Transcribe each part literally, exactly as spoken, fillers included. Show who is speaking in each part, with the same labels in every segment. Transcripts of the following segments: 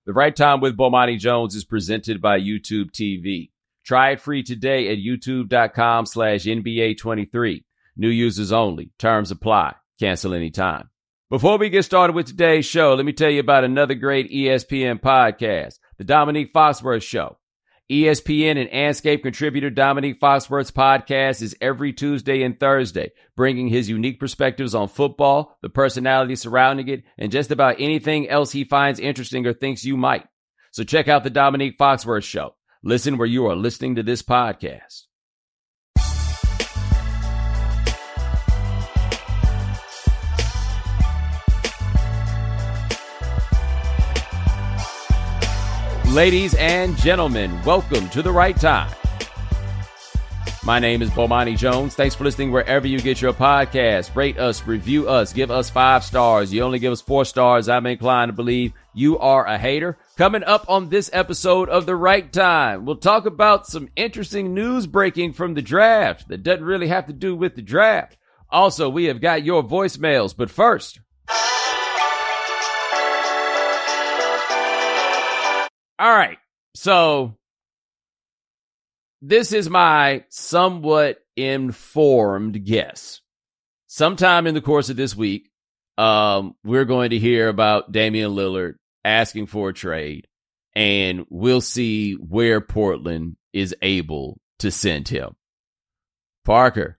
Speaker 1: The Right Time with Bomani Jones is presented by YouTube T V. Try it free today at youtube.com slash NBA23. New users only. Terms apply. Cancel anytime. Before we get started with today's show, let me tell you about another great E S P N podcast, The Dominique Foxworth Show. E S P N and Anscape contributor Dominique Foxworth's podcast is every Tuesday and Thursday, bringing his unique perspectives on football, the personalities surrounding it, and just about anything else he finds interesting or thinks you might. So check out The Dominique Foxworth Show. Listen where you are listening to this podcast. Ladies and gentlemen, welcome to The Right Time. My name is Bomani Jones. Thanks for listening wherever you get your podcast. Rate us, review us, give us five stars. You only give us four stars, I'm inclined to believe you are a hater. Coming up on this episode of The Right Time, we'll talk about some interesting news breaking from the draft that doesn't really have to do with the draft. Also, we have got your voicemails, but first... All right, so this is my somewhat informed guess. Sometime in the course of this week, um, we're going to hear about Damian Lillard asking for a trade, and we'll see where Portland is able to send him. Parker,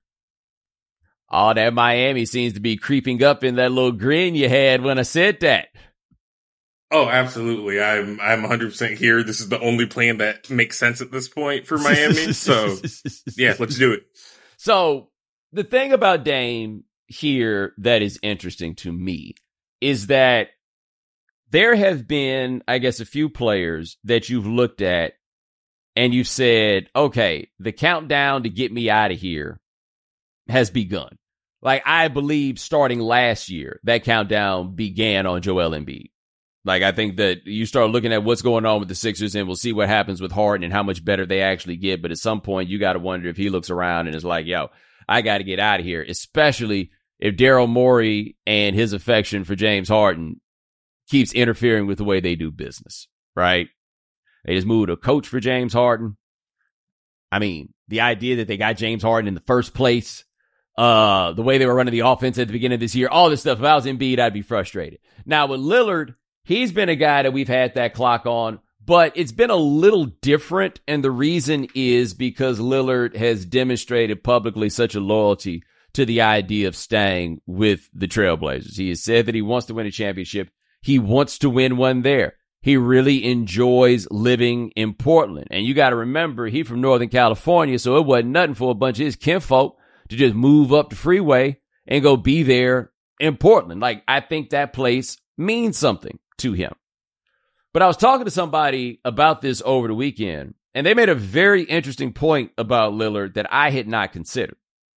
Speaker 1: all that Miami seems to be creeping up in that little grin you had when I said that.
Speaker 2: Oh, absolutely. I'm I'm one hundred percent here. This is the only plan that makes sense at this point for Miami. So, yeah, let's do it.
Speaker 1: So, the thing about Dame here that is interesting to me is that there have been, I guess, a few players that you've looked at and you've said, okay, the countdown to get me out of here has begun. Like, I believe starting last year, that countdown began on Joel Embiid. Like, I think that you start looking at what's going on with the Sixers, and we'll see what happens with Harden and how much better they actually get. But at some point, you got to wonder if he looks around and is like, yo, I got to get out of here, especially if Daryl Morey and his affection for James Harden keeps interfering with the way they do business, right? They just moved a coach for James Harden. I mean, the idea that they got James Harden in the first place, uh, the way they were running the offense at the beginning of this year, all this stuff, if I was Embiid, I'd be frustrated. Now, with Lillard, he's been a guy that we've had that clock on, but it's been a little different, and the reason is because Lillard has demonstrated publicly such a loyalty to the idea of staying with the Trailblazers. He has said that he wants to win a championship. He wants to win one there. He really enjoys living in Portland, and you got to remember, he's from Northern California, so it wasn't nothing for a bunch of his kinfolk to just move up the freeway and go be there in Portland. Like, I think that place means something to him. But I was talking to somebody about this over the weekend, and they made a very interesting point about Lillard that I had not considered.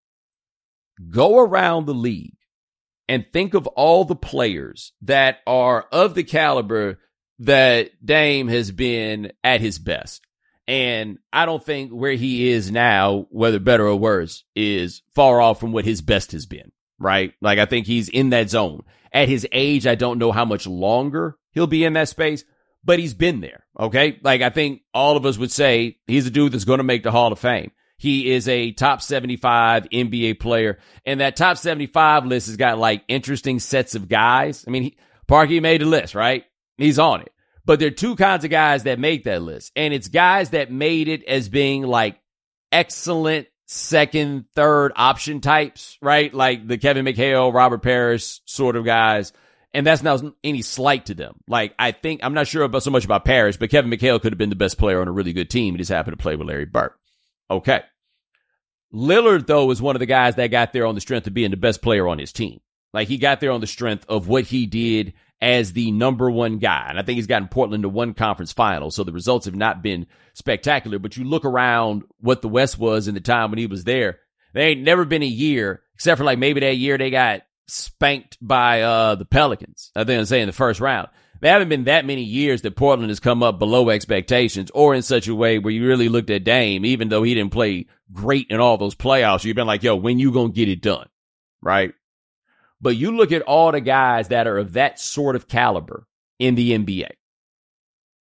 Speaker 1: Go around the league and think of all the players that are of the caliber that Dame has been at his best. And I don't think where he is now, whether better or worse, is far off from what his best has been, right? Like, I think he's in that zone. At his age, I don't know how much longer he'll be in that space, but he's been there, okay? Like, I think all of us would say he's a dude that's going to make the Hall of Fame. He is a top seventy-five N B A player, and that top seventy-five list has got, like, interesting sets of guys. I mean, he, Parky made the list, right? He's on it. But there are two kinds of guys that make that list, and it's guys that made it as being, like, excellent second, third option types, right? Like the Kevin McHale, Robert Parrish sort of guys. And that's not any slight to them. Like, I think, I'm not sure about so much about Parrish, but Kevin McHale could have been the best player on a really good team. He just happened to play with Larry Bird. Okay. Lillard, though, is one of the guys that got there on the strength of being the best player on his team. Like, he got there on the strength of what he did as the number one guy. And I think he's gotten Portland to one conference final, so the results have not been spectacular. But you look around what the West was in the time when he was there, there ain't never been a year, except for like maybe that year they got spanked by uh the Pelicans, I think I'm saying the first round. There haven't been that many years that Portland has come up below expectations or in such a way where you really looked at Dame, even though he didn't play great in all those playoffs. You've been like, yo, when you gonna get it done, right? But you look at all the guys that are of that sort of caliber in the N B A.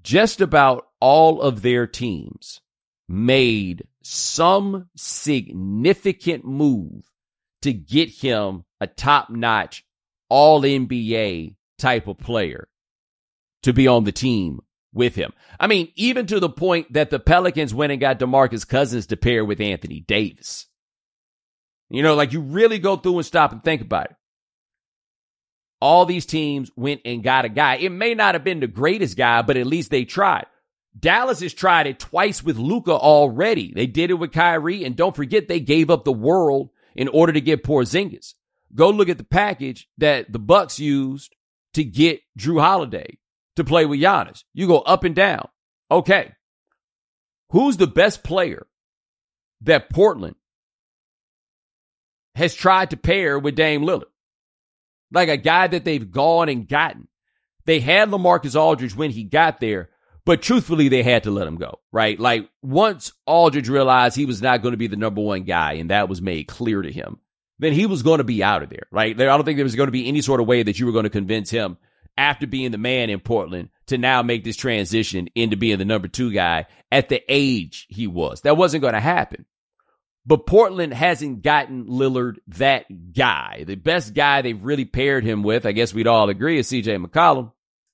Speaker 1: just about all of their teams made some significant move to get him a top-notch all N B A type of player to be on the team with him. I mean, even to the point that the Pelicans went and got DeMarcus Cousins to pair with Anthony Davis. You know, like you really go through and stop and think about it. All these teams went and got a guy. It may not have been the greatest guy, but at least they tried. Dallas has tried it twice with Luka already. They did it with Kyrie, and don't forget they gave up the world in order to get Porzingis. Go look at the package that the Bucks used to get Jrue Holiday to play with Giannis. You go up and down. Okay. Who's the best player that Portland has tried to pair with Dame Lillard? Like a guy that they've gone and gotten. They had LaMarcus Aldridge when he got there, but truthfully, they had to let him go, right? Like once Aldridge realized he was not going to be the number one guy, and that was made clear to him, then he was going to be out of there, right? I don't think there was going to be any sort of way that you were going to convince him after being the man in Portland to now make this transition into being the number two guy at the age he was. That wasn't going to happen. But Portland hasn't gotten Lillard that guy. The best guy they've really paired him with, I guess we'd all agree, is C J McCollum.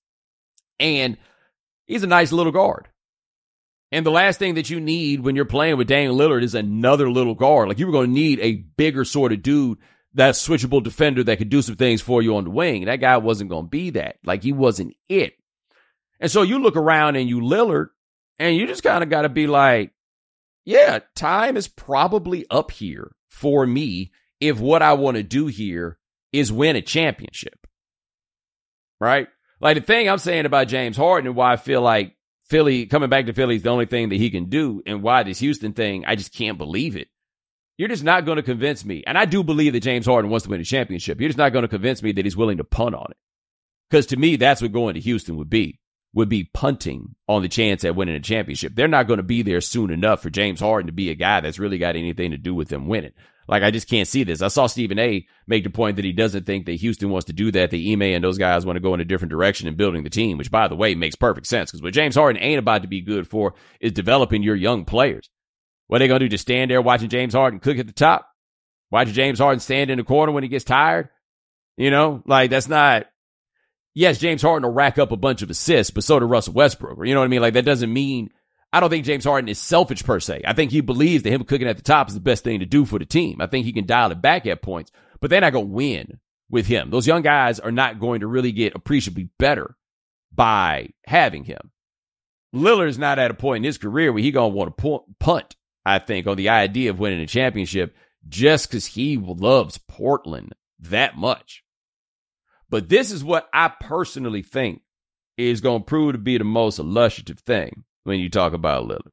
Speaker 1: And he's a nice little guard. And the last thing that you need when you're playing with Dame Lillard is another little guard. Like you were going to need a bigger sort of dude, that switchable defender that could do some things for you on the wing. That guy wasn't going to be that. Like he wasn't it. And so you look around and you Lillard, and you just kind of got to be like, yeah, time is probably up here for me if what I want to do here is win a championship. Right? Like the thing I'm saying about James Harden and why I feel like Philly, coming back to Philly is the only thing that he can do, and why this Houston thing, I just can't believe it. You're just not going to convince me. And I do believe that James Harden wants to win a championship. You're just not going to convince me that he's willing to punt on it. Because to me, that's what going to Houston would be. Would be punting on the chance at winning a championship. They're not going to be there soon enough for James Harden to be a guy that's really got anything to do with them winning. Like, I just can't see this. I saw Stephen A. make the point that he doesn't think that Houston wants to do that. That Ime and those guys want to go in a different direction in building the team, which, by the way, makes perfect sense. Because what James Harden ain't about to be good for is developing your young players. What are they going to do? Just stand there watching James Harden cook at the top? Watching James Harden stand in the corner when he gets tired? You know, like, that's not... Yes, James Harden will rack up a bunch of assists, but so did Russell Westbrook. Or, you know what I mean? Like, that doesn't mean... I don't think James Harden is selfish per se. I think he believes that him cooking at the top is the best thing to do for the team. I think he can dial it back at points, but they're not going to win with him. Those young guys are not going to really get appreciably better by having him. Lillard's not at a point in his career where he's going to want to punt, I think, on the idea of winning a championship just because he loves Portland that much. But this is what I personally think is going to prove to be the most illustrative thing when you talk about Lillard.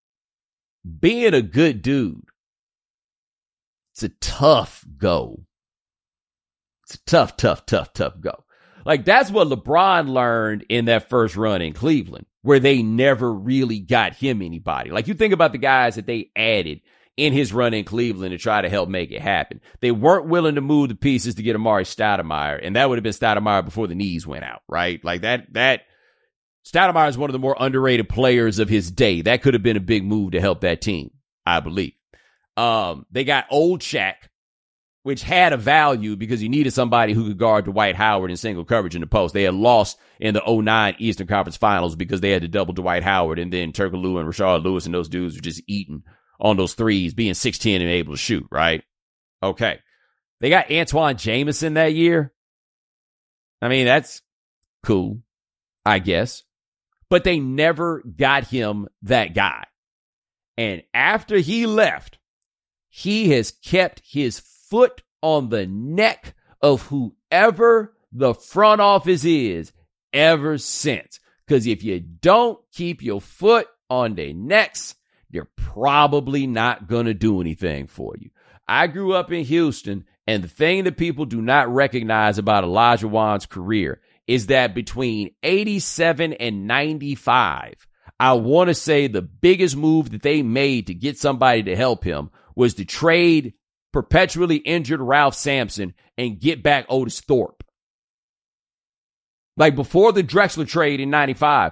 Speaker 1: Being a good dude, it's a tough go. It's a tough, tough, tough, tough go. Like, that's what LeBron learned in that first run in Cleveland, where they never really got him anybody. Like, you think about the guys that they added in his run in Cleveland to try to help make it happen. They weren't willing to move the pieces to get Amari Stoudemire, and that would have been Stoudemire before the knees went out, right? Like, that, that, Stoudemire is one of the more underrated players of his day. That could have been a big move to help that team, I believe. Um, they got old Shaq, which had a value because you needed somebody who could guard Dwight Howard in single coverage in the post. They had lost in the oh nine Eastern Conference Finals because they had to double Dwight Howard, and then Turkoglu and Rashard Lewis and those dudes were just eating on those threes, being six ten and able to shoot, right? Okay. They got Antoine Jameson that year. I mean, that's cool, I guess. But they never got him that guy. And after he left, he has kept his foot on the neck of whoever the front office is ever since. Because if you don't keep your foot on their necks, they're probably not going to do anything for you. I grew up in Houston, and the thing that people do not recognize about Elijah Wan's career is that between eighty-seven and ninety-five, I want to say the biggest move that they made to get somebody to help him was to trade perpetually injured Ralph Sampson and get back Otis Thorpe. Like, before the Drexler trade in ninety-five,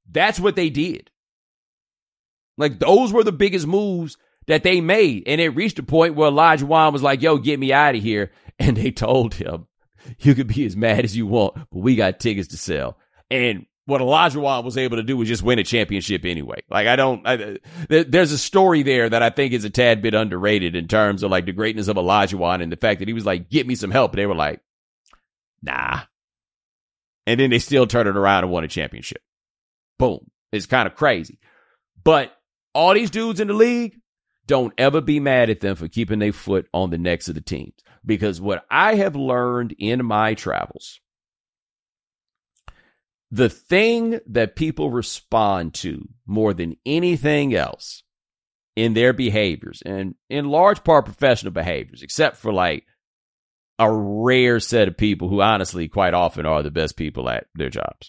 Speaker 1: That's what they did. Like, those were the biggest moves that they made. And it reached a point where Olajuwon was like, yo, get me out of here. And they told him, you can be as mad as you want, but we got tickets to sell. And what Olajuwon was able to do was just win a championship anyway. Like, I don't, I, there's a story there that I think is a tad bit underrated in terms of like the greatness of Olajuwon and the fact that he was like, get me some help. And they were like, nah. And then they still turned it around and won a championship. Boom. It's kind of crazy. But all these dudes in the league, don't ever be mad at them for keeping their foot on the necks of the teams. Because what I have learned in my travels, the thing that people respond to more than anything else in their behaviors, and in large part professional behaviors, except for like a rare set of people who honestly quite often are the best people at their jobs,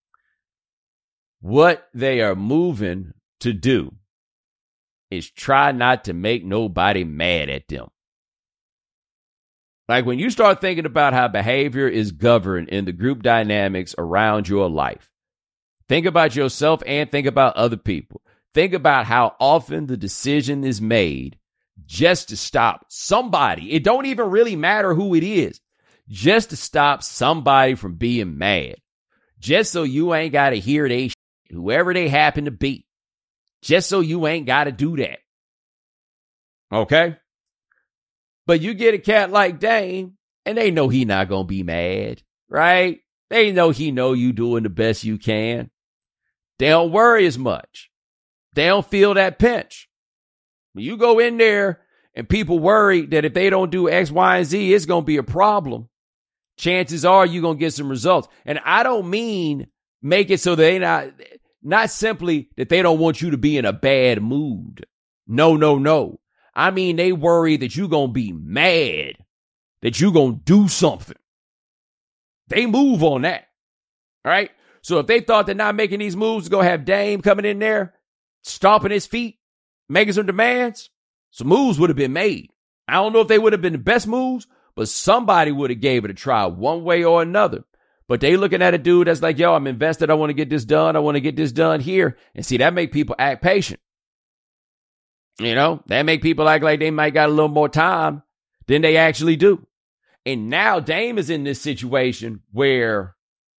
Speaker 1: what they are moving to do is try not to make nobody mad at them. Like, when you start thinking about how behavior is governed in the group dynamics around your life, think about yourself and think about other people. Think about how often the decision is made just to stop somebody. It don't even really matter who it is. Just to stop somebody from being mad. Just so you ain't got to hear they shit, whoever they happen to be. Just so you ain't got to do that. Okay? But you get a cat like Dame, and they know he not going to be mad, right? They know he know you doing the best you can. They don't worry as much. They don't feel that pinch. When you go in there and people worry that if they don't do X, Y, and Z, it's going to be a problem. Chances are you're going to get some results. And I don't mean make it so they not... Not simply that they don't want you to be in a bad mood. No, no, no. I mean, they worry that you're going to be mad, that you're going to do something. They move on that. All right? So if they thought they're not making these moves, to go have Dame coming in there, stomping his feet, making some demands, some moves would have been made. I don't know if they would have been the best moves, but somebody would have gave it a try one way or another. But they looking at a dude that's like, yo, I'm invested. I want to get this done. I want to get this done here. And see, that make people act patient. You know, that make people act like they might got a little more time than they actually do. And now Dame is in this situation where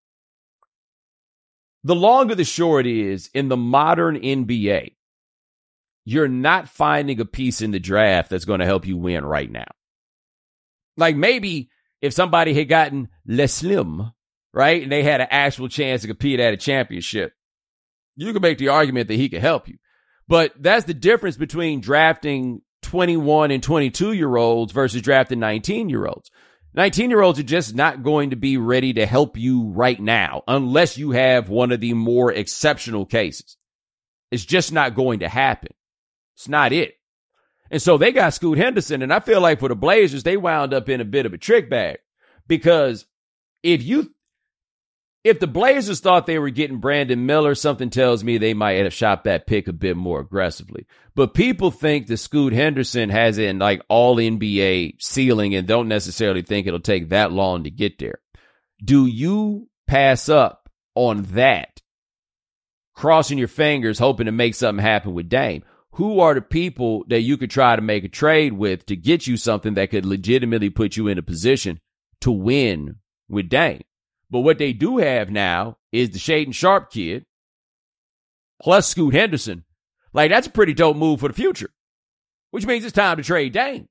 Speaker 1: the longer the short is, in the modern N B A, you're not finding a piece in the draft that's going to help you win right now. Like, maybe if somebody had gotten Les Slim, right, and they had an actual chance to compete at a championship, you can make the argument that he could help you. But that's the difference between drafting twenty-one and twenty-two-year-olds versus drafting nineteen-year-olds. nineteen-year-olds are just not going to be ready to help you right now unless you have one of the more exceptional cases. It's just not going to happen. It's not it. And so they got Scoot Henderson, and I feel like for the Blazers, they wound up in a bit of a trick bag. Because if you... If the Blazers thought they were getting Brandon Miller, something tells me they might have shopped that pick a bit more aggressively. But people think that Scoot Henderson has an like all N B A ceiling and don't necessarily think it'll take that long to get there. Do you pass up on that, crossing your fingers, hoping to make something happen with Dame? Who are the people that you could try to make a trade with to get you something that could legitimately put you in a position to win with Dame? But what they do have now is the Shaedon Sharpe kid plus Scoot Henderson. Like, that's a pretty dope move for the future, which means it's time to trade Dame.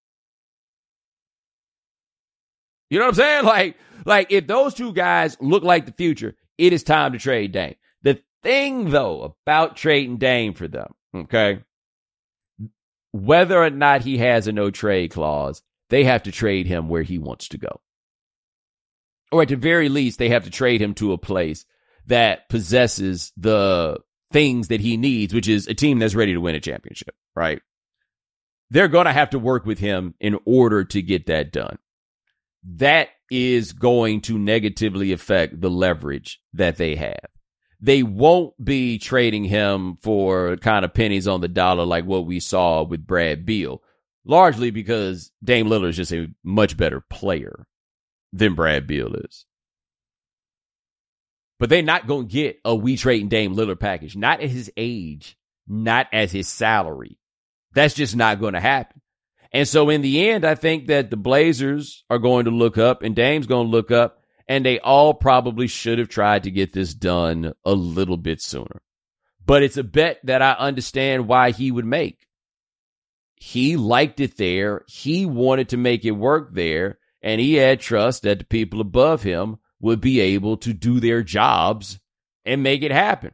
Speaker 1: You know what I'm saying? Like, like if those two guys look like the future, it is time to trade Dame. The thing, though, about trading Dame for them, okay, whether or not he has a no-trade clause, they have to trade him where he wants to go. Or at the very least, they have to trade him to a place that possesses the things that he needs, which is a team that's ready to win a championship, right? They're going to have to work with him in order to get that done. That is going to negatively affect the leverage that they have. They won't be trading him for kind of pennies on the dollar like what we saw with Brad Beal, largely because Dame Lillard is just a much better player than Brad Beal is. But they're not going to get a we trading Dame Lillard package. Not at his age, not as his salary. That's just not going to happen. And so in the end, I think that the Blazers are going to look up and Dame's going to look up, and they all probably should have tried to get this done a little bit sooner. But it's a bet that I understand why he would make. He liked it there. He wanted to make it work there. And he had trust that the people above him would be able to do their jobs and make it happen.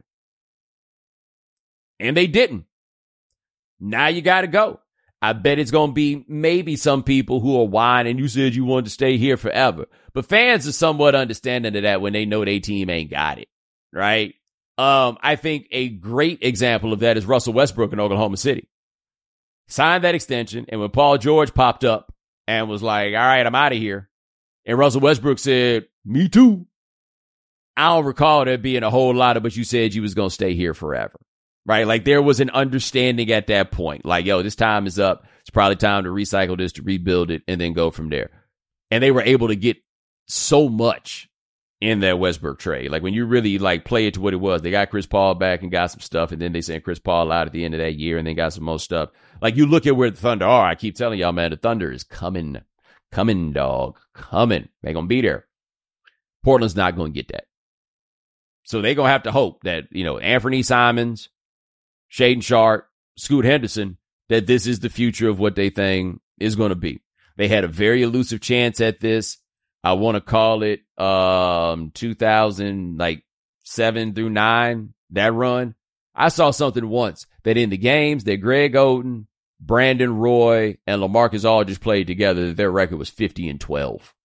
Speaker 1: And they didn't. Now you got to go. I bet it's going to be maybe some people who are whining. You said you wanted to stay here forever. But fans are somewhat understanding of that when they know their team ain't got it, right? Um, I think a great example of that is Russell Westbrook in Oklahoma City. Signed that extension, and when Paul George popped up and was like, all right, I'm out of here, and Russell Westbrook said, me too. I don't recall there being a whole lot of, but you said you was going to stay here forever. Right? Like there was an understanding at that point. Like, yo, this time is up. It's probably time to recycle this, to rebuild it, and then go from there. And they were able to get so much in that Westbrook trade. Like when you really like play it to what it was, they got Chris Paul back and got some stuff, and then they sent Chris Paul out at the end of that year and then got some more stuff. Like you look at where the Thunder are. I keep telling y'all, man, the Thunder is coming, coming, dog, coming. They're going to be there. Portland's not going to get that. So they're going to have to hope that, you know, Anthony Simons, Shaedon Sharpe, Scoot Henderson, that this is the future of what they think is going to be. They had a very elusive chance at this. I want to call it um two thousand like seven through nine, that run. I saw something once that in the games that Greg Oden, Brandon Roy, and LaMarcus Aldridge played together, that their record was fifty and twelve.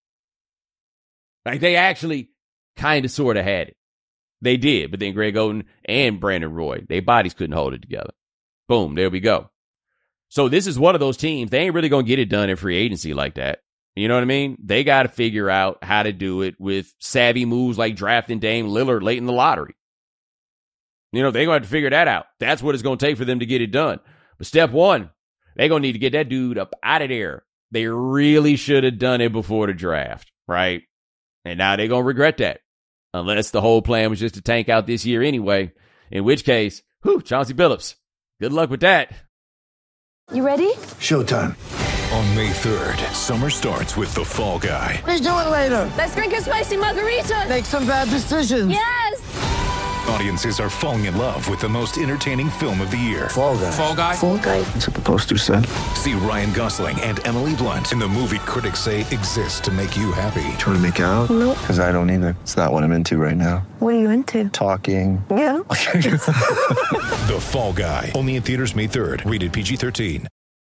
Speaker 1: Like they actually kind of sort of had it. They did, but then Greg Oden and Brandon Roy, their bodies couldn't hold it together. Boom, there we go. So this is one of those teams. They ain't really going to get it done in free agency like that. You know what I mean? They got to figure out how to do it with savvy moves like drafting Dame Lillard late in the lottery. You know, they're going to have to figure that out. That's what it's going to take for them to get it done. But step one, they're going to need to get that dude up out of there. They really should have done it before the draft, right? And now they're going to regret that. Unless the whole plan was just to tank out this year anyway. In which case, whew, Chauncey Billups. Good luck with that.
Speaker 3: You ready?
Speaker 4: Showtime.
Speaker 5: On May third, summer starts with The Fall Guy.
Speaker 4: Let's do it later.
Speaker 3: Let's drink a spicy margarita.
Speaker 4: Make some bad decisions.
Speaker 3: Yes!
Speaker 5: Audiences are falling in love with the most entertaining film of the year.
Speaker 4: Fall Guy.
Speaker 5: Fall Guy?
Speaker 3: Fall guy.
Speaker 4: That's what the poster said.
Speaker 5: See Ryan Gosling and Emily Blunt in the movie critics say exists to make you happy.
Speaker 4: Trying to make it out?
Speaker 3: Nope.
Speaker 4: Because I don't either. It's not what I'm into right now.
Speaker 3: What are you into?
Speaker 4: Talking.
Speaker 3: Yeah.
Speaker 5: The Fall Guy. Only in theaters May third. Rated P G thirteen.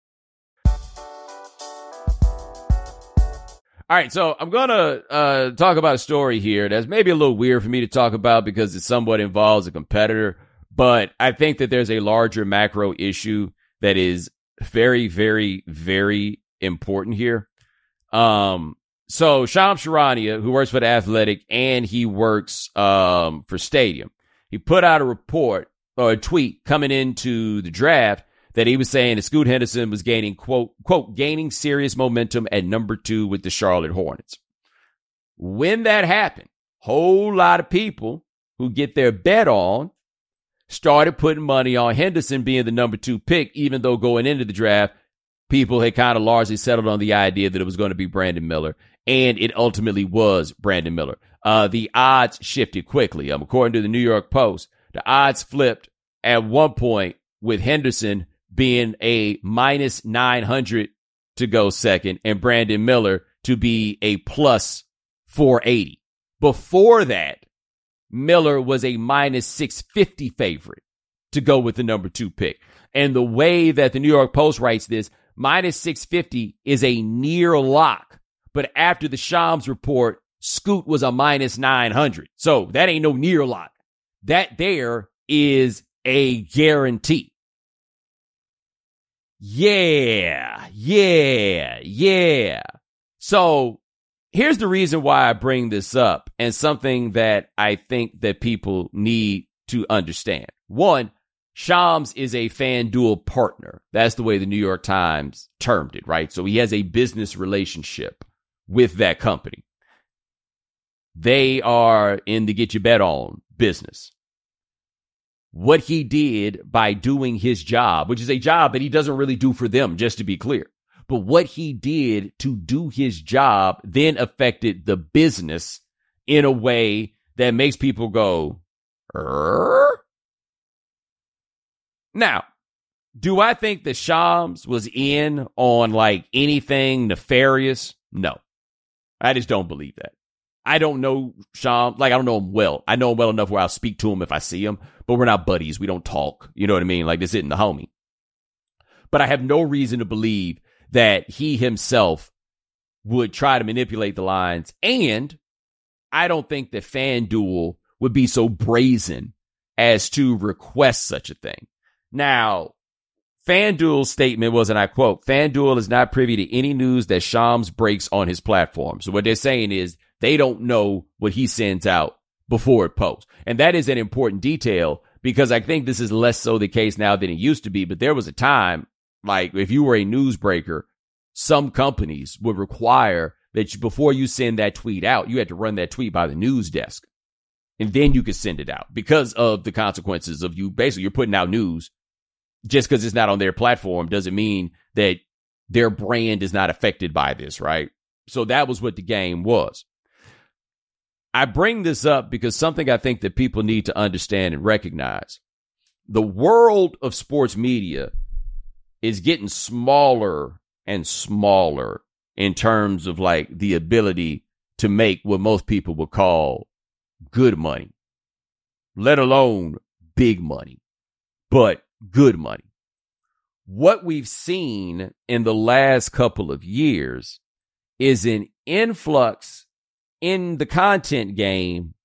Speaker 1: All right, so I'm going to uh, talk about a story here that's maybe a little weird for me to talk about because it somewhat involves a competitor, but I think that there's a larger macro issue that is very, very, very important here. Um, so Shams Charania, who works for The Athletic and he works um, for Stadium, he put out a report or a tweet coming into the draft that he was saying that Scoot Henderson was gaining, quote, quote, gaining serious momentum at number two with the Charlotte Hornets. When that happened, whole lot of people who get their bet on started putting money on Henderson being the number two pick, even though going into the draft, people had kind of largely settled on the idea that it was going to be Brandon Miller, and it ultimately was Brandon Miller. Uh, the odds shifted quickly. Um, according to the New York Post, the odds flipped at one point with Henderson being a minus nine hundred to go second and Brandon Miller to be a plus four eighty. Before that, Miller was a minus six fifty favorite to go with the number two pick. And the way that the New York Post writes this, minus six fifty is a near lock. But after the Shams report, Scoot was a minus nine hundred. So that ain't no near lock. That there is a guarantee. Yeah, yeah, yeah. So here's the reason why I bring this up and something that I think that people need to understand. One, Shams is a FanDuel partner. That's the way the New York Times termed it, right? So he has a business relationship with that company. They are in the get your bet on business. What he did by doing his job, which is a job that he doesn't really do for them, just to be clear. But what he did to do his job then affected the business in a way that makes people go, er? Now, do I think that Shams was in on like anything nefarious? No, I just don't believe that. I don't know Shams, like I don't know him well. I know him well enough where I'll speak to him if I see him, but we're not buddies. We don't talk. You know what I mean? Like this isn't the homie. But I have no reason to believe that he himself would try to manipulate the lines. And I don't think that FanDuel would be so brazen as to request such a thing. Now, FanDuel's statement was, and I quote, FanDuel is not privy to any news that Shams breaks on his platform. So what they're saying is they don't know what he sends out before it posts. And that is an important detail because I think this is less so the case now than it used to be. But there was a time, like if you were a newsbreaker, some companies would require that you, before you send that tweet out, you had to run that tweet by the news desk. And then you could send it out because of the consequences of you. Basically, you're putting out news. Just because it's not on their platform doesn't mean that their brand is not affected by this, right? So that was what the game was. I bring this up because something I think that people need to understand and recognize. The world of sports media is getting smaller and smaller in terms of like the ability to make what most people would call good money, let alone big money, but good money. What we've seen in the last couple of years is an influx in the content game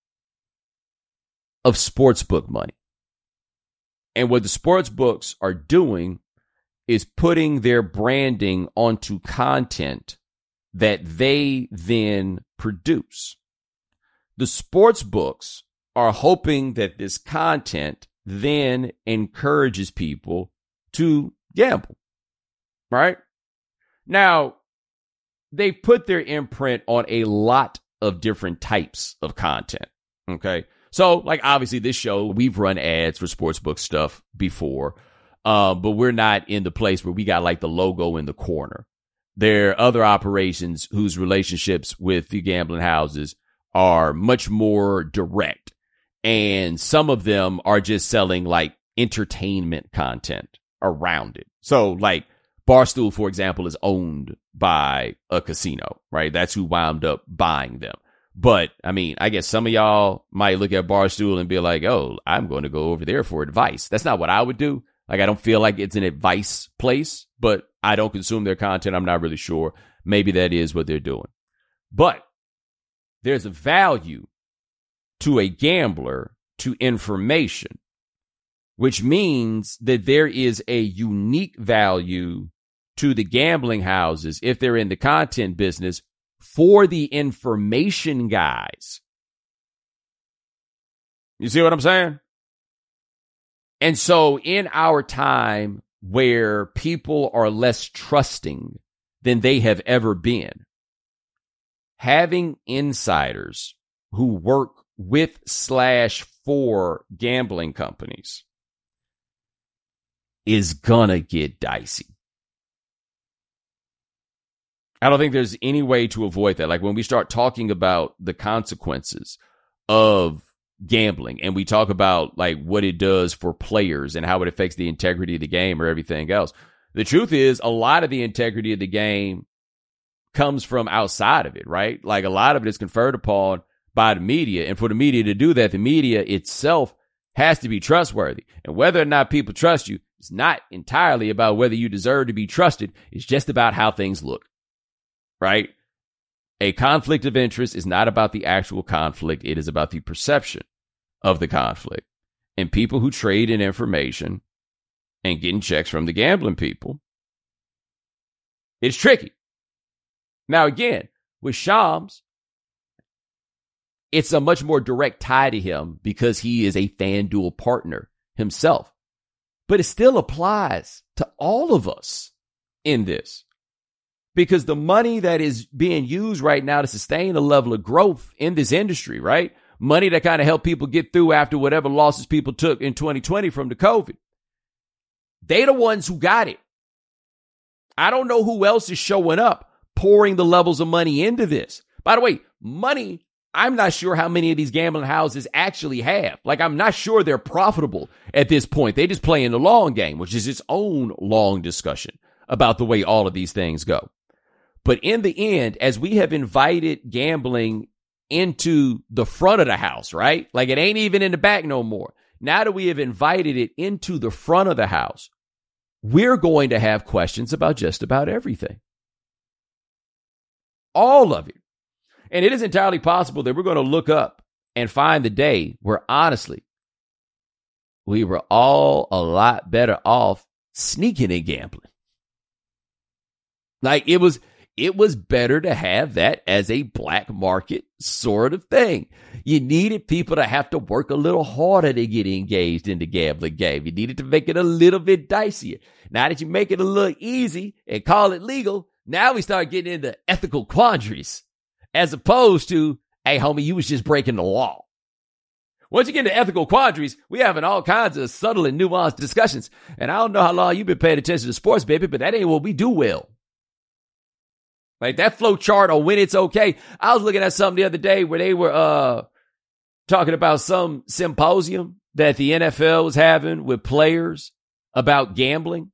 Speaker 1: of sportsbook money. And what the sports books are doing is putting their branding onto content that they then produce. The sports books are hoping that this content then encourages people to gamble, right? Now, they put their imprint on a lot of different types of content, okay? So, like, obviously, this show, we've run ads for sportsbook stuff before, uh, but we're not in the place where we got, like, the logo in the corner. There are other operations whose relationships with the gambling houses are much more direct. And some of them are just selling like entertainment content around it. So like Barstool, for example, is owned by a casino, right? That's who wound up buying them. But I mean, I guess some of y'all might look at Barstool and be like, oh, I'm going to go over there for advice. That's not what I would do. Like, I don't feel like it's an advice place, but I don't consume their content. I'm not really sure. Maybe that is what they're doing. But there's a value to a gambler to information, which means that there is a unique value to the gambling houses if they're in the content business for the information guys. You see what I'm saying? And so in our time where people are less trusting than they have ever been, having insiders who work with slash for gambling companies is gonna get dicey. I don't think there's any way to avoid that. Like when we start talking about the consequences of gambling and we talk about like what it does for players and how it affects the integrity of the game or everything else, the truth is a lot of the integrity of the game comes from outside of it, right? Like a lot of it is conferred upon by the media. And for the media to do that, the media itself has to be trustworthy. And whether or not people trust you is not entirely about whether you deserve to be trusted. It's just about how things look, right? A conflict of interest is not about the actual conflict. It is about the perception of the conflict. And people who trade in information and getting checks from the gambling people, it's tricky. Now, again, with Shams, it's a much more direct tie to him because he is a FanDuel partner himself. But it still applies to all of us in this. because the money that is being used right now to sustain a level of growth in this industry, right? Money that kind of helped people get through after whatever losses people took in twenty twenty from the COVID. They the ones who got it. I don't know who else is showing up, pouring the levels of money into this. By the way, money, I'm not sure how many of these gambling houses actually have. Like, I'm not sure they're profitable at this point. They just play in the long game, which is its own long discussion about the way all of these things go. But in the end, as we have invited gambling into the front of the house, right? Like, it ain't even in the back no more. Now that we have invited it into the front of the house, we're going to have questions about just about everything. All of it. And it is entirely possible that we're going to look up and find the day where, honestly, we were all a lot better off sneaking and gambling. Like, it was, it was better to have that as a black market sort of thing. You needed people to have to work a little harder to get engaged in the gambling game. You needed to make it a little bit dicier. Now that you make it a little easy and call it legal, now we start getting into ethical quandaries. As opposed to, hey, homie, you was just breaking the law. Once you get into ethical quandaries, we having all kinds of subtle and nuanced discussions. And I don't know how long you've been paying attention to sports, baby, but that ain't what we do well. Like, that flow chart on when it's okay. I was looking at something the other day where they were uh talking about some symposium that the N F L was having with players about gambling.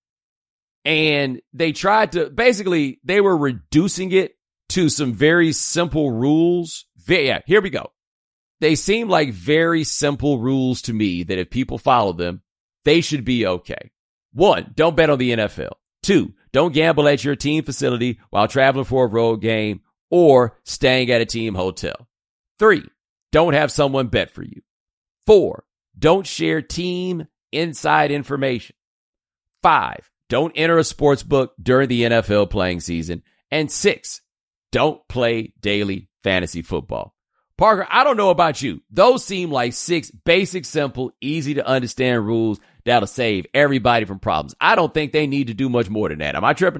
Speaker 1: And they tried to, basically, they were reducing it to some very simple rules. Yeah, here we go. They seem like very simple rules to me that if people follow them, they should be okay. One, don't bet on the N F L. Two, don't gamble at your team facility while traveling for a road game or staying at a team hotel. Three, don't have someone bet for you. Four, don't share team inside information. Five, don't enter a sports book during the N F L playing season. And six, don't play daily fantasy football. Parker, I don't know about you. Those seem like six basic, simple, easy to understand rules that'll save everybody from problems. I don't think they need to do much more than that. Am I tripping?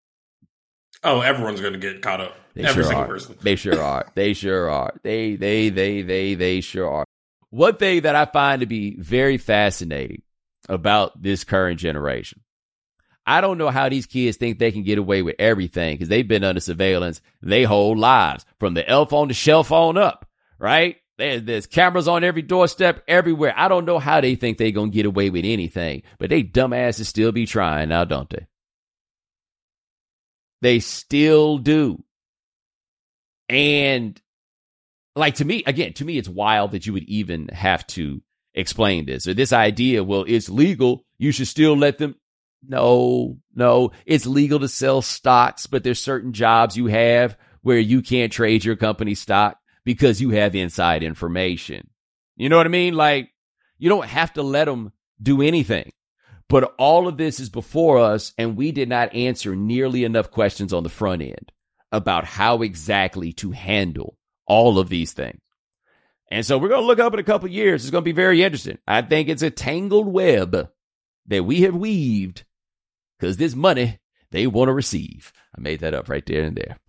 Speaker 2: Oh, everyone's going to get caught up.
Speaker 1: They
Speaker 2: Every
Speaker 1: sure
Speaker 2: single
Speaker 1: are.
Speaker 2: person.
Speaker 1: They sure are. They sure are. They, they, they, they, they sure are. One thing that I find to be very fascinating about this current generation, I don't know how these kids think they can get away with everything because they've been under surveillance their whole lives, from the elf on the shelf on up, right? There's, there's cameras on every doorstep everywhere. I don't know how they think they're going to get away with anything, but they dumbasses still be trying now, don't they? They still do. And like, to me, again, to me, it's wild that you would even have to explain this or this idea. Well, it's legal. You should still let them. No, no, it's legal to sell stocks, but there's certain jobs you have where you can't trade your company stock because you have inside information. You know what I mean? Like, you don't have to let them do anything. But all of this is before us, and we did not answer nearly enough questions on the front end about how exactly to handle all of these things. And so we're going to look up in a couple of years. It's going to be very interesting. I think it's a tangled web that we have weaved because this money they want to receive. I made that up right there and there.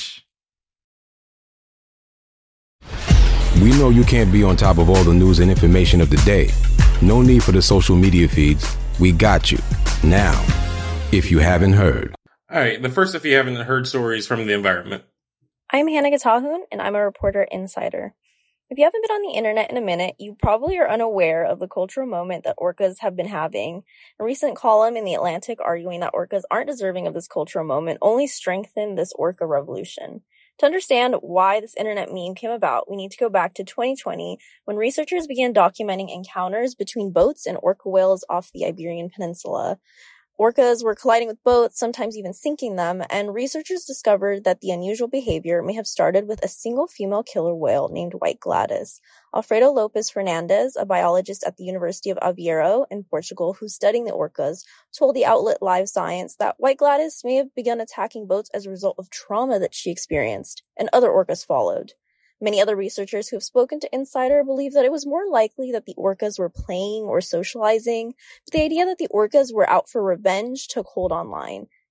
Speaker 5: We know you can't be on top of all the news and information of the day. No need for the social media feeds. We got you. Now, if you haven't heard.
Speaker 2: All right, the first, if you haven't heard, stories from the environment. I'm
Speaker 6: Hannah Gatahoon, and I'm a reporter insider. If you haven't been on the internet in a minute, you probably are unaware of the cultural moment that orcas have been having. A recent column in The Atlantic arguing that orcas aren't deserving of this cultural moment only strengthened this orca revolution. To understand why this internet meme came about, we need to go back to twenty twenty, when researchers began documenting encounters between boats and orca whales off the Iberian Peninsula. Orcas were colliding with boats, sometimes even sinking them, and researchers discovered that the unusual behavior may have started with a single female killer whale named White Gladys. Alfredo Lopes Fernandez, a biologist at the University of Aveiro in Portugal who's studying the orcas, told the outlet Live Science that White Gladys may have begun attacking boats as a result of trauma that she experienced, and other orcas followed. Many other researchers who have spoken to Insider believe that it was more likely that the orcas were playing or socializing, but the idea that the orcas were out for revenge took hold online.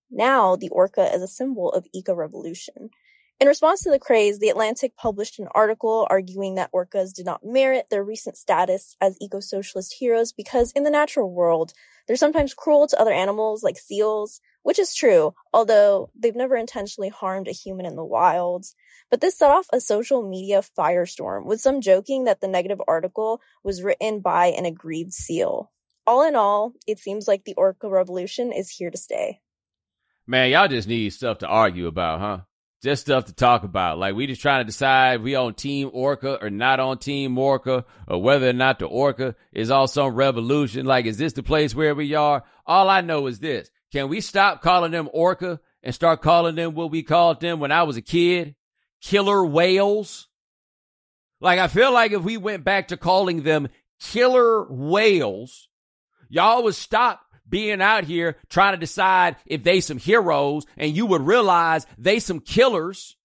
Speaker 6: Now, the orca is a symbol of eco-revolution. In response to the craze, The Atlantic published an article arguing that orcas did not merit their recent status as eco-socialist heroes because in the natural world, they're sometimes cruel to other animals like seals, which is true, although they've never intentionally harmed a human in the wild. But this set off a social media firestorm, with some joking that the negative article was written by an aggrieved seal. All in all, it seems like the orca revolution is here to stay.
Speaker 1: Man, y'all just need stuff to argue about, huh? Just stuff to talk about. Like, we just trying to decide we on Team Orca or not on Team Orca, or whether or not the orca is on some revolution. Like, is this the place where we are? All I know is this. Can we stop calling them orca and start calling them what we called them when I was a kid? Killer whales? Like, I feel like if we went back to calling them killer whales, y'all would stop being out here trying to decide if they some heroes, and you would realize they some killers.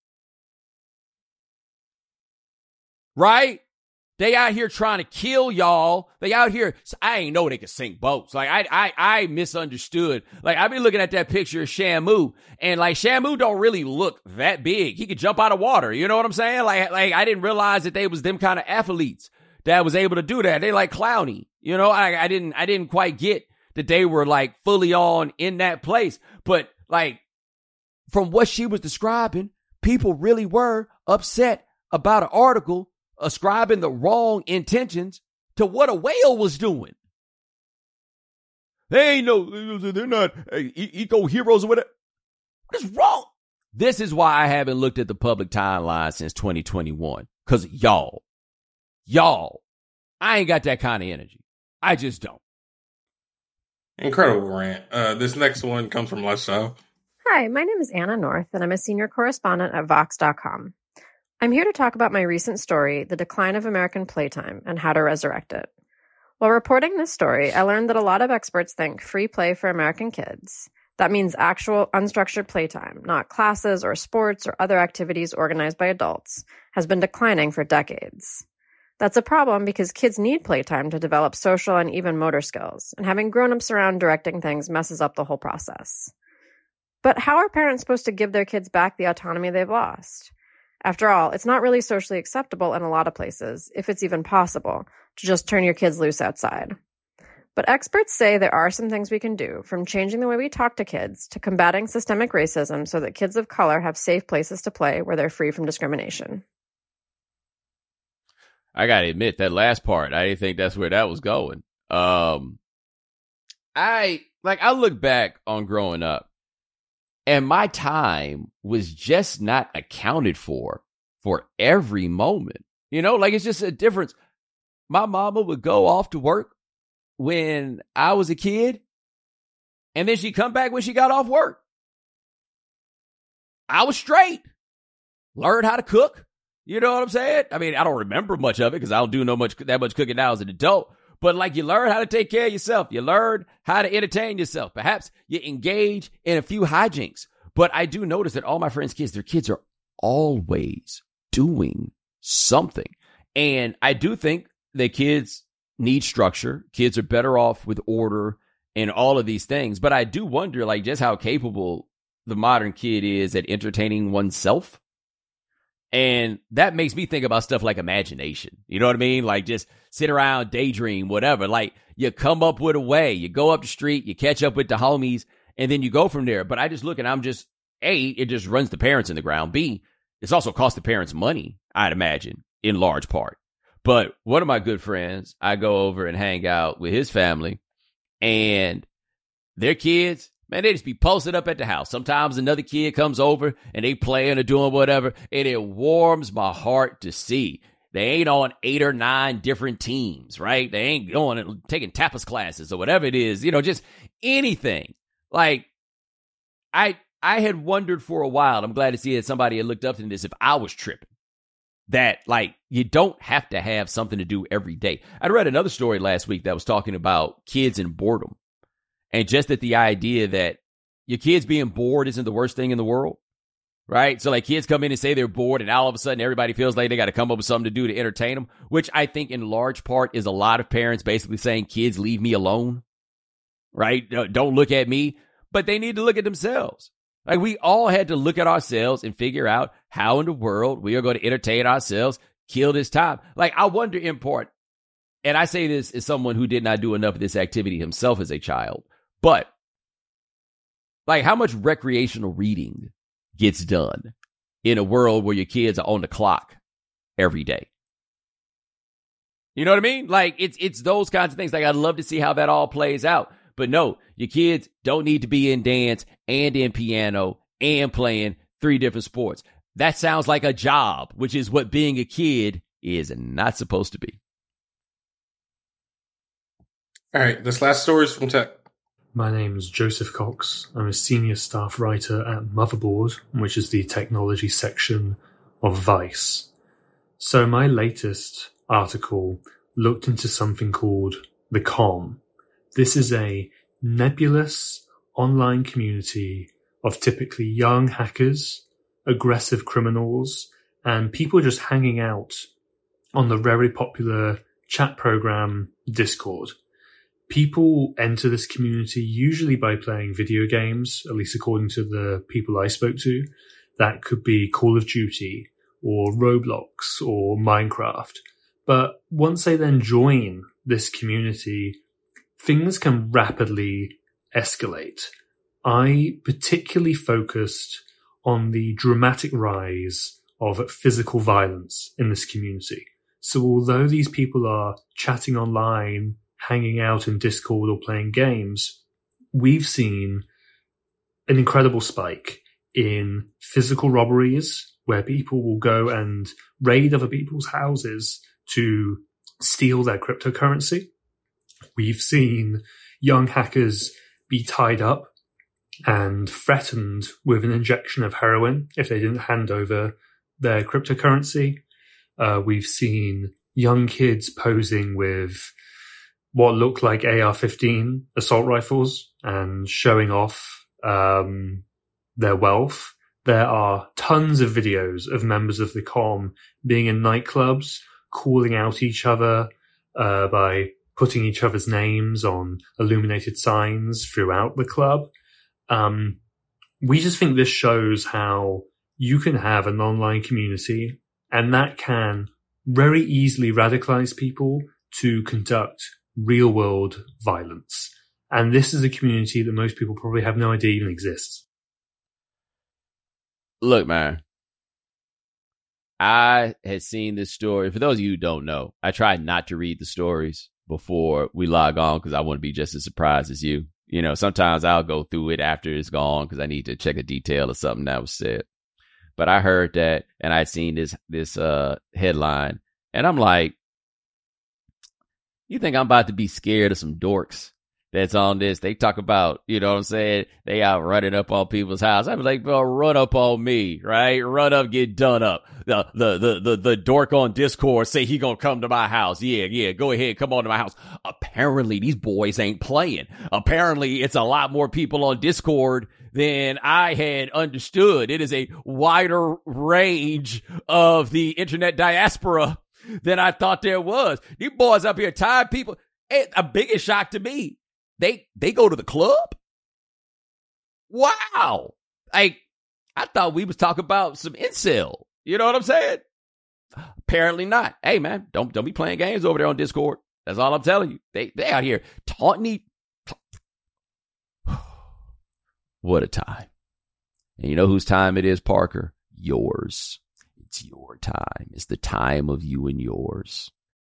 Speaker 1: Right? They out here trying to kill y'all. They out here. I ain't know they could sink boats. Like, I I I misunderstood. Like, I be looking at that picture of Shamu, and like, Shamu don't really look that big. He could jump out of water. You know what I'm saying? Like, like I didn't realize that they was them kind of athletes that was able to do that. They like Clowney. You know, I I didn't I didn't quite get that they were like fully on in that place. But like, from what she was describing, people really were upset about an article ascribing the wrong intentions to what a whale was doing. They ain't no, they're not eco heroes or whatever. What is wrong? This is why I haven't looked at the public timeline since twenty twenty-one. Cause y'all, y'all, I ain't got that kind of energy. I just don't.
Speaker 2: Incredible rant. Uh, this next one comes from Lashaw.
Speaker 7: Hi, my name is Anna North, and I'm a senior correspondent at Vox dot com. I'm here to talk about my recent story, The Decline of American Playtime, and how to resurrect it. While reporting this story, I learned that a lot of experts think free play for American kids, that means actual unstructured playtime, not classes or sports or other activities organized by adults, has been declining for decades. That's a problem because kids need playtime to develop social and even motor skills, and having grown-ups around directing things messes up the whole process. But how are parents supposed to give their kids back the autonomy they've lost? After all, it's not really socially acceptable in a lot of places, if it's even possible, to just turn your kids loose outside. But experts say there are some things we can do, from changing the way we talk to kids to combating systemic racism so that kids of color have safe places to play where they're free from discrimination.
Speaker 1: I gotta admit, that last part, I didn't think that's where that was going. Um, I, like, I look back on growing up, and my time was just not accounted for, for every moment. You know, like, it's just a difference. My mama would go off to work when I was a kid, and then she'd come back when she got off work. I was straight. Learned how to cook. You know what I'm saying? I mean, I don't remember much of it because I don't do no much that much cooking now as an adult. But like, you learn how to take care of yourself. You learn how to entertain yourself. Perhaps you engage in a few hijinks. But I do notice that all my friends' kids, their kids are always doing something. And I do think that kids need structure. Kids are better off with order and all of these things. But I do wonder, like, just how capable the modern kid is at entertaining oneself. And that makes me think about stuff like imagination. You know what I mean? Like, just sit around, daydream, whatever. Like, you come up with a way. You go up the street, you catch up with the homies, and then you go from there. But I just look and I'm just, A, it just runs the parents in the ground. B, it's also cost the parents money, I'd imagine, in large part. But one of my good friends, I go over and hang out with his family, and their kids, man, they just be posted up at the house. Sometimes another kid comes over and they playing or doing whatever, and it warms my heart to see. They ain't on eight or nine different teams, right? They ain't going and taking tapas classes or whatever it is, you know, just anything. Like, I I had wondered for a while, I'm glad to see that somebody had looked up to this, if I was tripping. That, like, you don't have to have something to do every day. I read another story last week that was talking about kids and boredom. And just that the idea that your kids being bored isn't the worst thing in the world, right? So, like, kids come in and say they're bored, and all of a sudden everybody feels like they got to come up with something to do to entertain them, which I think in large part is a lot of parents basically saying, kids, leave me alone, right? Don't look at me. but they need to look at themselves. Like, we all had to look at ourselves and figure out how in the world we are going to entertain ourselves, kill this time. Like, I wonder in part, and I say this as someone who did not do enough of this activity himself as a child, but like, how much recreational reading gets done in a world where your kids are on the clock every day? You know what I mean? Like, it's it's those kinds of things. Like, I'd love to see how that all plays out. But no, your kids don't need to be in dance and in piano and playing three different sports. That sounds like a job, which is what being a kid is not supposed to be.
Speaker 2: All right, this last story is from Tech.
Speaker 8: My name is Joseph Cox. I'm a senior staff writer at Motherboard, which is the technology section of Vice. So my latest article looked into something called The Calm. This is a nebulous online community of typically young hackers, aggressive criminals, and people just hanging out on the very popular chat program Discord. People enter this community usually by playing video games, at least according to the people I spoke to. That could be Call of Duty or Roblox or Minecraft. But once they then join this community, things can rapidly escalate. I particularly focused on the dramatic rise of physical violence in this community. So although these people are chatting online, hanging out in Discord or playing games, we've seen an incredible spike in physical robberies where people will go and raid other people's houses to steal their cryptocurrency. We've seen young hackers be tied up and threatened with an injection of heroin if they didn't hand over their cryptocurrency. Uh, we've seen young kids posing with what look like A R fifteen assault rifles and showing off um, their wealth. There are tons of videos of members of the Calm being in nightclubs, calling out each other uh, by putting each other's names on illuminated signs throughout the club. Um, we just think this shows how you can have an online community and that can very easily radicalize people to conduct real-world violence. And this is a community that most people probably have no idea even exists.
Speaker 1: Look, man, I had seen this story. For those of you who don't know, I try not to read the stories before we log on because I want to be just as surprised as you. You know, sometimes I'll go through it after it's gone because I need to check a detail or something that was said. But I heard that and I'd seen this this uh, headline and I'm like, you think I'm about to be scared of some dorks that's on this? They talk about, you know what I'm saying? They out running up on people's house. I'm like, bro, run up on me, right? Run up, get done up. The, the, the, the, the dork on Discord say he gonna come to my house. Yeah, yeah, go ahead, come on to my house. Apparently these boys ain't playing. Apparently it's a lot more people on Discord than I had understood. It is a wider range of the internet diaspora than I thought there was. These boys up here tired people. Hey, a biggest shock to me. They they go to the club? Wow. Like, I thought we was talking about some incel. You know what I'm saying? Apparently not. Hey, man, don't don't be playing games over there on Discord. That's all I'm telling you. They they out here taunting me. What a time. And you know whose time it is, Parker? Yours. It's your time. It's the time of you and yours.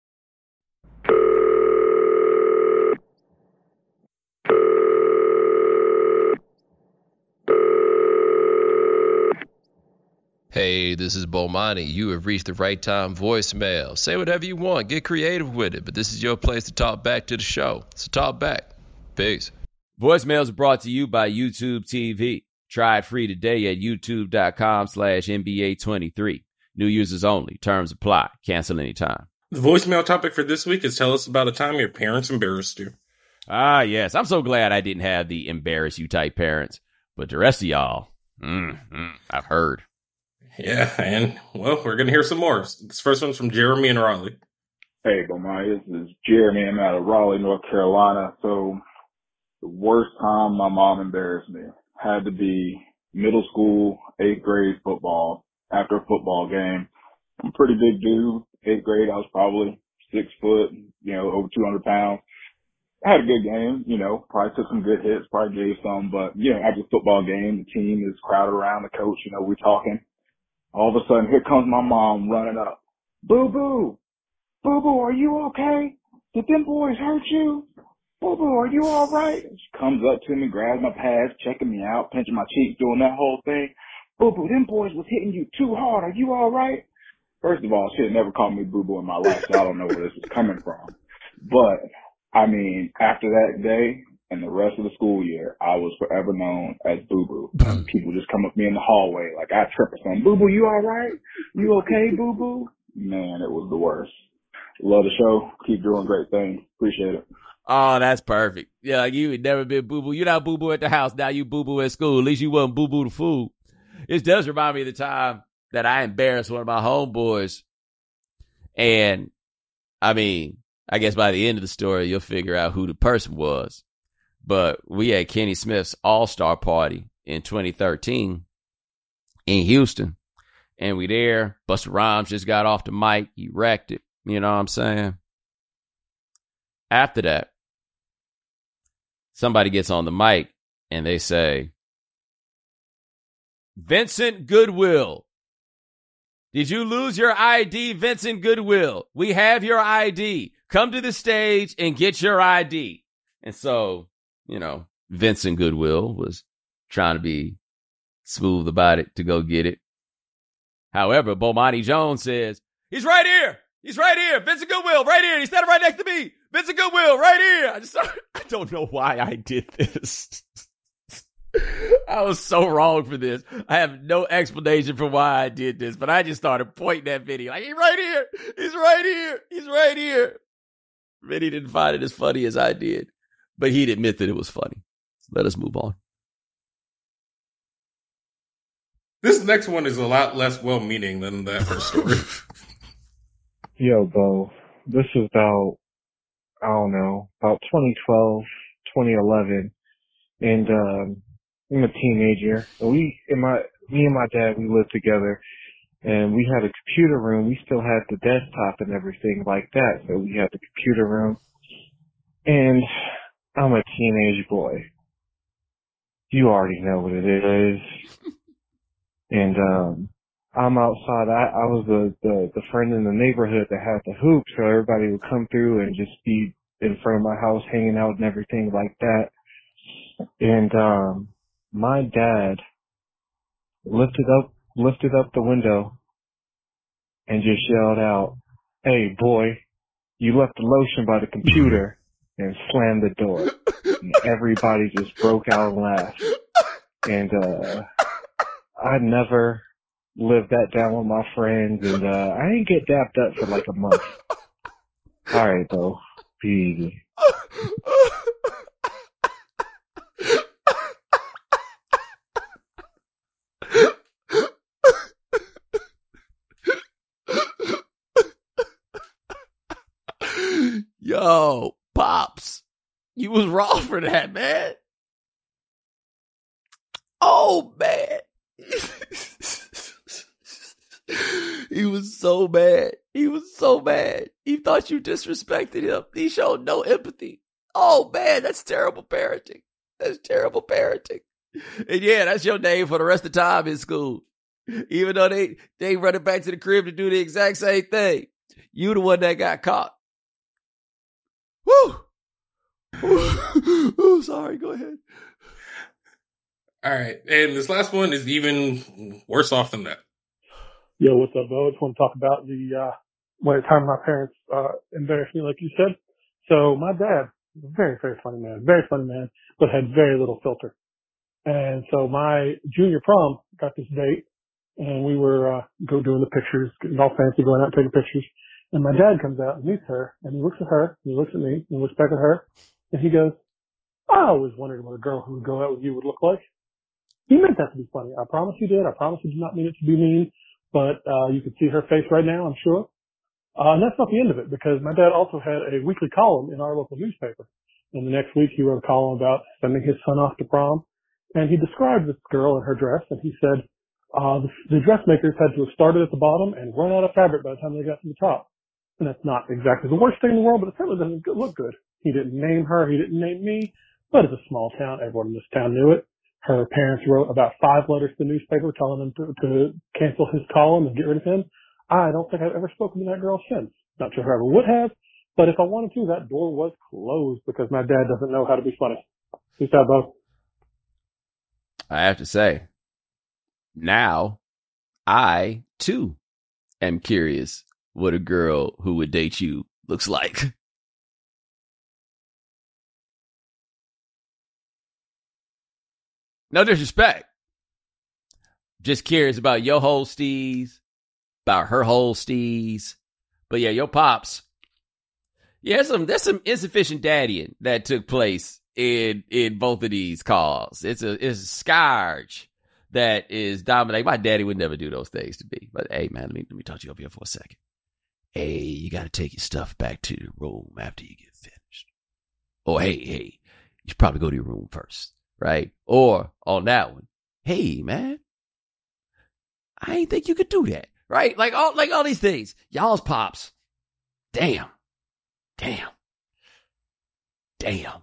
Speaker 9: Hey, this is Bomani. You have reached the right time voicemail. Say whatever you want. Get creative with it. But this is your place to talk back to the show. So talk back. Peace.
Speaker 1: Voicemails are brought to you by YouTube T V. Try it free today at youtube.com slash NBA 23. New users only. Terms apply. Cancel anytime.
Speaker 2: The voicemail topic for this week is tell us about a time your parents embarrassed you.
Speaker 1: Ah, yes. I'm so glad I didn't have the embarrass you type parents. But the rest of y'all, mm, mm, I've heard.
Speaker 2: Yeah, and, well, we're going to hear some more. This first one's from Jeremy in Raleigh.
Speaker 10: Hey, Bomai, this is Jeremy. I'm out of Raleigh, North Carolina. So The worst time my mom embarrassed me had to be middle school, eighth grade football. After a football game, I'm a pretty big dude. Eighth grade, I was probably six foot, you know, over two hundred pounds. I had a good game, you know, probably took some good hits, probably gave some, but, you know, after the football game, the team is crowded around the coach, you know, we're talking. All of a sudden, here comes my mom running up. Boo-boo! Boo-boo, are you okay? Did them boys hurt you? Boo-boo, are you all right? She comes up to me, grabs my pads, checking me out, pinching my cheek, doing that whole thing. Boo-boo, them boys was hitting you too hard. Are you all right? First of all, she had never called me boo-boo in my life, so I don't know where this is coming from. But, I mean, after that day and the rest of the school year, I was forever known as boo-boo. People just come up to me in the hallway like I trip or something. Boo-boo, you all right? You okay, boo-boo? Man, it was the worst. Love the show. Keep doing great things. Appreciate it.
Speaker 1: Oh, that's perfect. Yeah, like you had never been boo-boo. You're not boo-boo at the house. Now you boo-boo at school. At least you wasn't boo-boo to food. It does remind me of the time that I embarrassed one of my homeboys. And, I mean, I guess by the end of the story, you'll figure out who the person was. But we had Kenny Smith's All-Star Party in twenty thirteen in Houston. And we there. Busta Rhymes just got off the mic. He wrecked it. You know what I'm saying? After that, somebody gets on the mic and they say, Vincent Goodwill. Did you lose your I D, Vincent Goodwill? We have your I D. Come to the stage and get your I D. And so, you know, Vincent Goodwill was trying to be smooth about it to go get it. However, Bomani Jones says, he's right here. He's right here. Vincent Goodwill, right here. He's standing right next to me. Vincent Goodwill, right here. I just, I don't know why I did this. I was so wrong for this. I have no explanation for why I did this, but I just started pointing that video. Like, he's right here. He's right here. He's right here. Vinny didn't find it as funny as I did, but he'd admit that it was funny. Let us move on.
Speaker 2: This next one is a lot less well-meaning than that first story.
Speaker 11: Yo, Bo, this is about, I don't know, about twenty twelve, twenty eleven, and um, I'm a teenager. And we, and my, me and my dad, we lived together, and we had a computer room. We still had the desktop and everything like that, so we had the computer room. And I'm a teenage boy. You already know what it is. And um I'm outside. I, I was the, the, the friend in the neighborhood that had the hoop, so everybody would come through and just be in front of my house hanging out and everything like that. And um my dad lifted up lifted up the window and just yelled out, "Hey boy, you left the lotion by the computer," and slammed the door. And everybody just broke out and laughed. And uh I never lived that down with my friends, and uh I didn't get dapped up for like a month. All right, though. Be easy.
Speaker 1: Yo, Pops, you was wrong for that, man. Oh, man. He was so mad. He was so mad. He thought you disrespected him. He showed no empathy. Oh, man, that's terrible parenting. That's terrible parenting. And yeah, that's your name for the rest of the time in school. Even though they, they running back to the crib to do the exact same thing. You the one that got caught. Woo! Oh, sorry. Go ahead.
Speaker 2: All right. And this last one is even worse off than that.
Speaker 12: Yo, what's up, Bo? I just want to talk about the, uh, when time my parents, uh, embarrassed me, like you said. So my dad, very, very funny man, very funny man, but had very little filter. And so my junior prom got this date, and we were, uh, go doing the pictures, getting all fancy, going out and taking pictures. And my dad comes out and meets her, and he looks at her, and he looks at me, and he looks back at her, and he goes, I always wondered what a girl who would go out with you would look like. He meant that to be funny. I promise he did. I promise he did not mean it to be mean. But uh you can see her face right now, I'm sure. Uh, and that's not the end of it, because my dad also had a weekly column in our local newspaper. And the next week he wrote a column about sending his son off to prom. And he described this girl in her dress, and he said, uh, the, the dressmakers had to have started at the bottom and run out of fabric by the time they got to the top. And that's not exactly the worst thing in the world, but it certainly doesn't look good. He didn't name her, he didn't name me, but it's a small town. Everyone in this town knew it. Her parents wrote about five letters to the newspaper telling him to, to cancel his column and get rid of him. I don't think I've ever spoken to that girl since. Not sure whoever would have, but if I wanted to, that door was closed because my dad doesn't know how to be funny. Peace out, Bo.
Speaker 1: I have to say, now I, too, am curious what a girl who would date you looks like. No disrespect. Just curious about your whole steez, about her whole steez. But yeah, your pops. Yeah, there's some, there's some insufficient daddying that took place in in both of these calls. It's a it's a scourge that is dominating. My daddy would never do those things to me. But hey, man, let me let me talk to you over here for a second. Hey, you got to take your stuff back to the room after you get finished. Or hey, hey, you should probably go to your room first. Right? Or on that one, hey man, I ain't think you could do that. Right? Like all like all these things. Y'all's pops. Damn. Damn. Damn.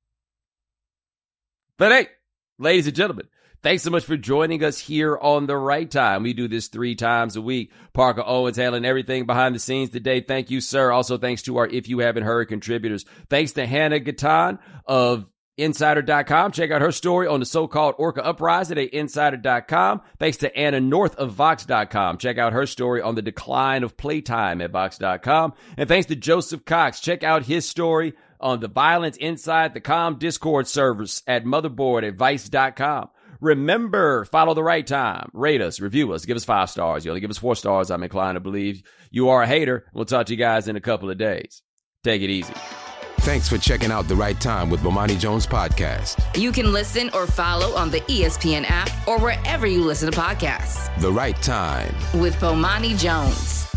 Speaker 1: But hey, ladies and gentlemen, thanks so much for joining us here on The Right Time. We do this three times a week. Parker Owens handling everything behind the scenes today. Thank you, sir. Also, thanks to our If You Haven't Heard contributors. Thanks to Hannah Gatan of Insider dot com. Check out her story on the so-called Orca Uprising at Insider dot com. Thanks to Anna North of Vox dot com. Check out her story on the decline of playtime at Vox dot com. And thanks to Joseph Cox. Check out his story on the violence inside the Calm Discord servers at Motherboard at Vice dot com. Remember, follow The Right Time. Rate us, review us, give us five stars. You only give us four stars, I'm inclined to believe you are a hater. We'll talk to you guys in a couple of days. Take it easy.
Speaker 5: Thanks for checking out The Right Time with Bomani Jones podcast.
Speaker 13: You can listen or follow on the E S P N app or wherever you listen to podcasts.
Speaker 5: The Right Time
Speaker 13: with Bomani Jones.